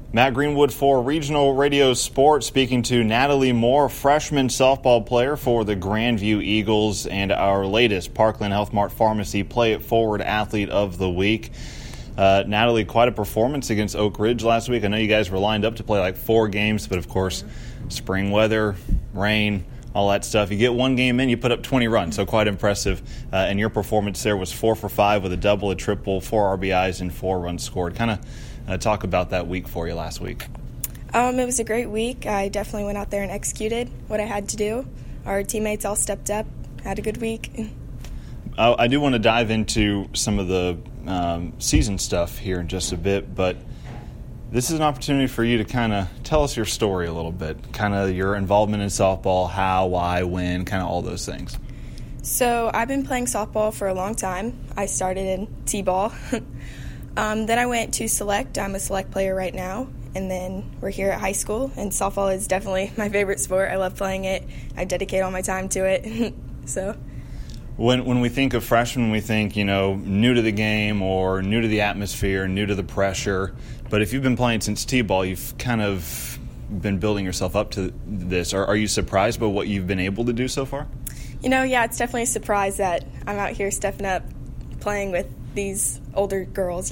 Matt Greenwood for Regional Radio Sports, speaking to Natalie Moore, freshman softball player for the Grandview Eagles, and our latest Parkland Health Mart Pharmacy Play It Forward Athlete of the Week. Natalie, quite a performance against Oak Ridge last week. I know you guys were lined up to play like 4 games, but of course, spring weather, rain, all that stuff. You get one game in, you put up 20 runs, so quite impressive. And your performance there was 4 for 5 with a double, a triple, 4 RBIs, and 4 runs scored. Kind of talk about that week for you last week. It was a great week. I definitely went out there and executed what I had to do. Our teammates all stepped up, had a good week. I do want to dive into some of the season stuff here in just a bit, but this is an opportunity for you to kind of tell us your story a little bit, kind of your involvement in softball, how, why, when, kind of all those things. So I've been playing softball for a long time. I started in T-ball. Then I went to Select. I'm a Select player right now. And then we're here at high school, and softball is definitely my favorite sport. I love playing it. I dedicate all my time to it. So when we think of freshmen, we think, new to the game or new to the atmosphere, new to the pressure. But if you've been playing since T-ball, you've kind of been building yourself up to this. Are you surprised by what you've been able to do so far? Yeah, it's definitely a surprise that I'm out here stepping up, playing with these older girls,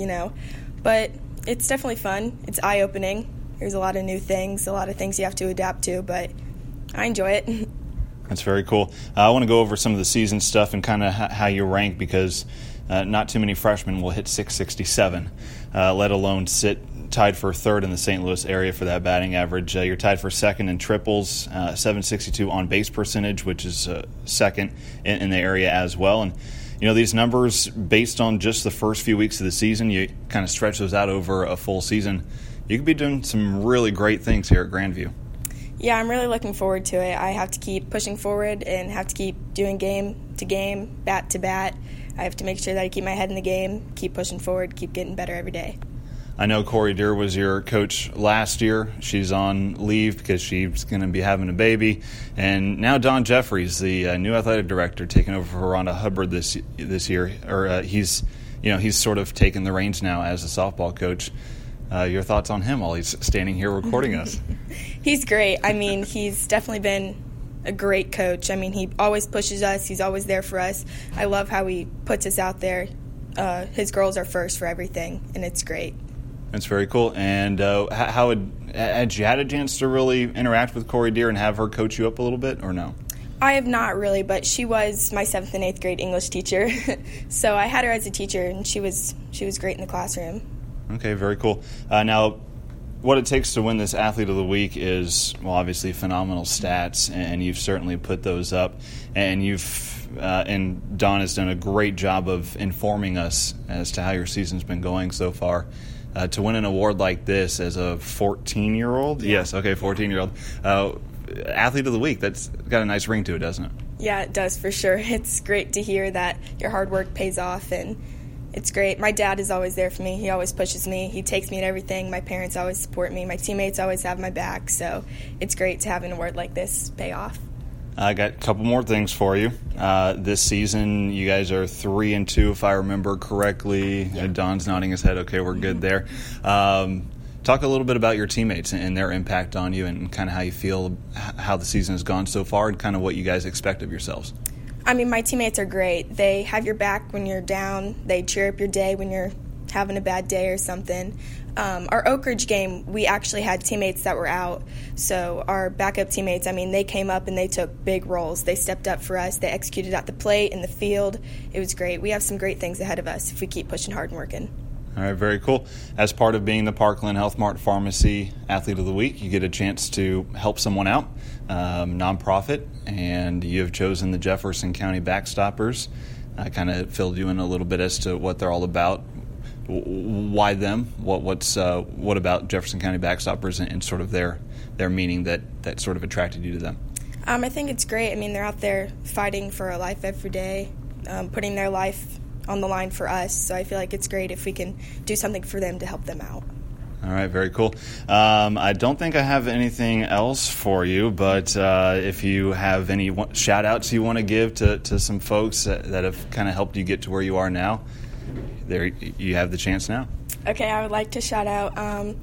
But it's definitely fun. It's eye-opening. There's a lot of new things, a lot of things you have to adapt to, but I enjoy it. That's very cool. I want to go over some of the season stuff and kind of how you rank, because not too many freshmen will hit 667, let alone sit tied for third in the St. Louis area for that batting average. You're tied for second in triples, 762 on base percentage, which is second in the area as well. And these numbers, based on just the first few weeks of the season, you kind of stretch those out over a full season. You could be doing some really great things here at Grandview. Yeah, I'm really looking forward to it. I have to keep pushing forward and have to keep doing game to game, bat to bat. I have to make sure that I keep my head in the game, keep pushing forward, keep getting better every day. I know Corey Deer was your coach last year. She's on leave because she's going to be having a baby. And now Don Jeffries, the new athletic director, taking over for Rhonda Hubbard this year. He's sort of taken the reins now as a softball coach. Your thoughts on him while he's standing here recording us? He's great. He's definitely been a great coach. He always pushes us. He's always there for us. I love how he puts us out there. His girls are first for everything, and it's great. That's very cool. And how had you had a chance to really interact with Corey Deer and have her coach you up a little bit, or no? I have not really, but she was my 7th and 8th grade English teacher. So I had her as a teacher, and she was great in the classroom. Okay, very cool. Now, what it takes to win this Athlete of the Week is, obviously phenomenal stats, and you've certainly put those up. And and Don has done a great job of informing us as to how your season's been going so far. To win an award like this as a 14-year-old? Yeah. Yes, okay, 14-year-old. Athlete of the Week, that's got a nice ring to it, doesn't it? Yeah, it does for sure. It's great to hear that your hard work pays off, and it's great. My dad is always there for me. He always pushes me. He takes me to everything. My parents always support me. My teammates always have my back, so it's great to have an award like this pay off. I got a couple more things for you. This season, you guys are 3-2, if I remember correctly. Yeah. Don's nodding his head. Okay, we're good there. Talk a little bit about your teammates and their impact on you, and kind of how you feel how the season has gone so far, and kind of what you guys expect of yourselves. My teammates are great. They have your back when you're down. They cheer up your day when you're having a bad day or something. Our Oak Ridge game, we actually had teammates that were out. So our backup teammates, they came up and they took big roles. They stepped up for us. They executed at the plate, in the field. It was great. We have some great things ahead of us if we keep pushing hard and working. All right, very cool. As part of being the Parkland Health Mart Pharmacy Athlete of the Week, you get a chance to help someone out, nonprofit, and you have chosen the Jefferson County Backstoppers. I kind of filled you in a little bit as to what they're all about. Why them? What about Jefferson County Backstoppers and sort of their meaning that sort of attracted you to them? I think it's great. They're out there fighting for a life every day, putting their life on the line for us. So I feel like it's great if we can do something for them to help them out. All right, very cool. I don't think I have anything else for you, but if you have any shout-outs you want to give to some folks that have kind of helped you get to where you are now, there you have the chance now. Okay, I would like to shout out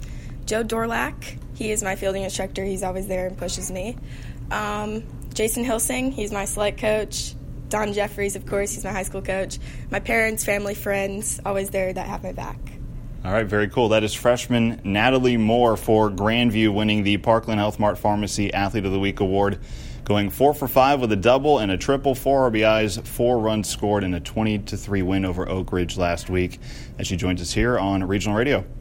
Joe Dorlack, he is my fielding instructor. He's always there and pushes me. Jason Hilsing, he's my select coach. Don Jeffries, of course, he's my high school coach. My parents, family, friends, always there that have my back. All right, very cool. That is freshman Natalie Moore for Grandview, winning the Parkland Health Mart Pharmacy Athlete of the Week award, going 4 for 5 with a double and a triple, 4 RBIs, 4 runs scored, and a 20-3 win over Oak Ridge last week. As she joins us here on Regional Radio.